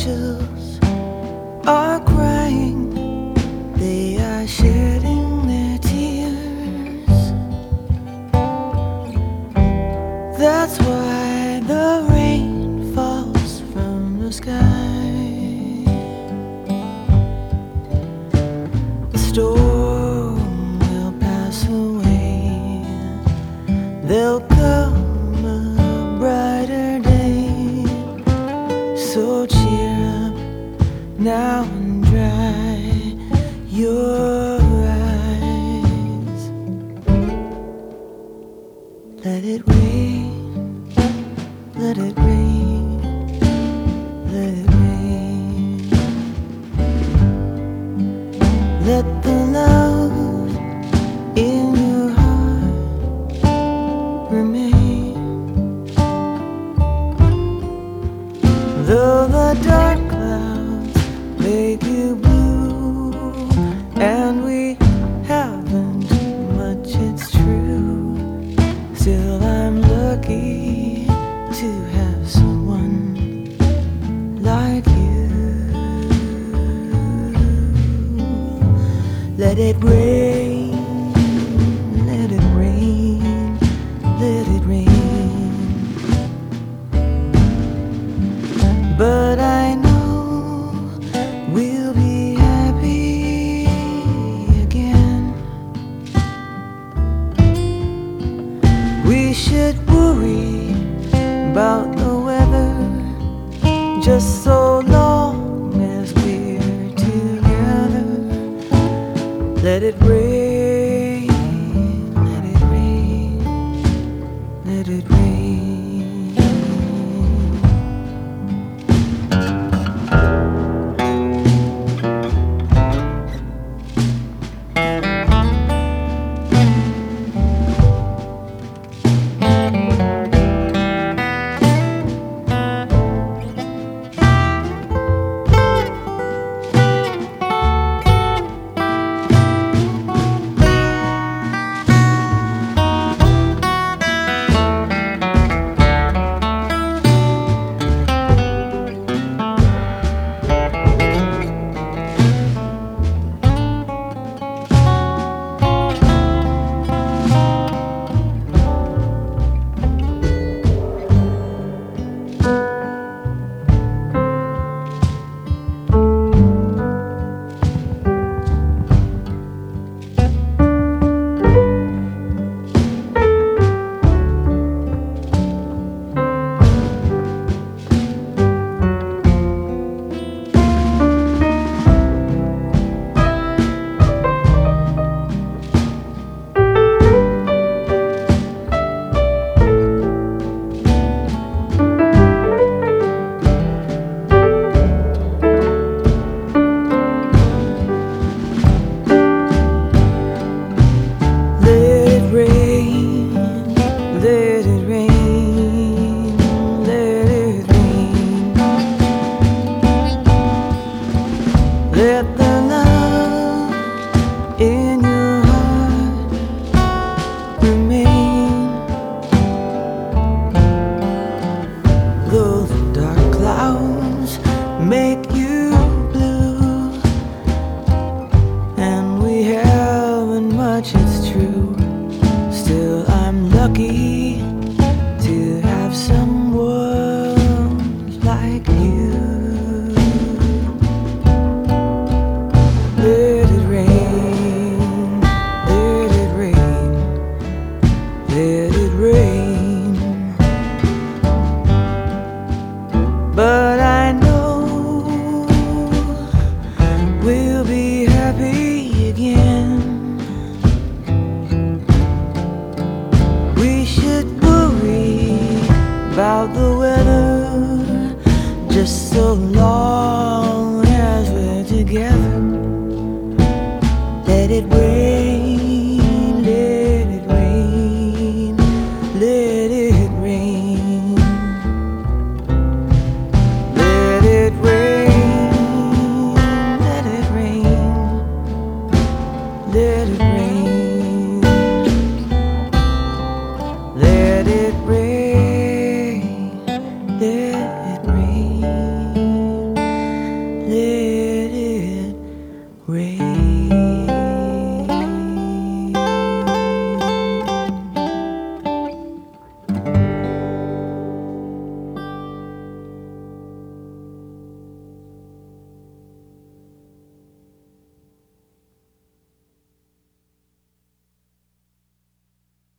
angels are crying, they are shedding their tears. That's why the rain falls from the sky. The storm will pass away, there'll come a brighter day. So cheer up now and dry your eyes. Let it rain, let it rain, let it rain. Let the love in your heart remain. Though the dark clouds make you blue, and we haven't much, it's true, still I'm lucky to have someone like you. Let it rain, let it rain, let it rain. But I know we'll be happy again. We should worry about the weather just so long as we're together. Let it rain, let it rain, let it rain. Let the love in your heart remain. Though the dark clouds make you blue, and we haven't much, it's true, still I'm lucky to have someone like you. Let it rain, let it rain, let it rain. But I know we'll be happy again. We should worry about the weather just so long as we're together. Let it rain, let it rain, let it rain. Let it rain, let it rain, let it rain.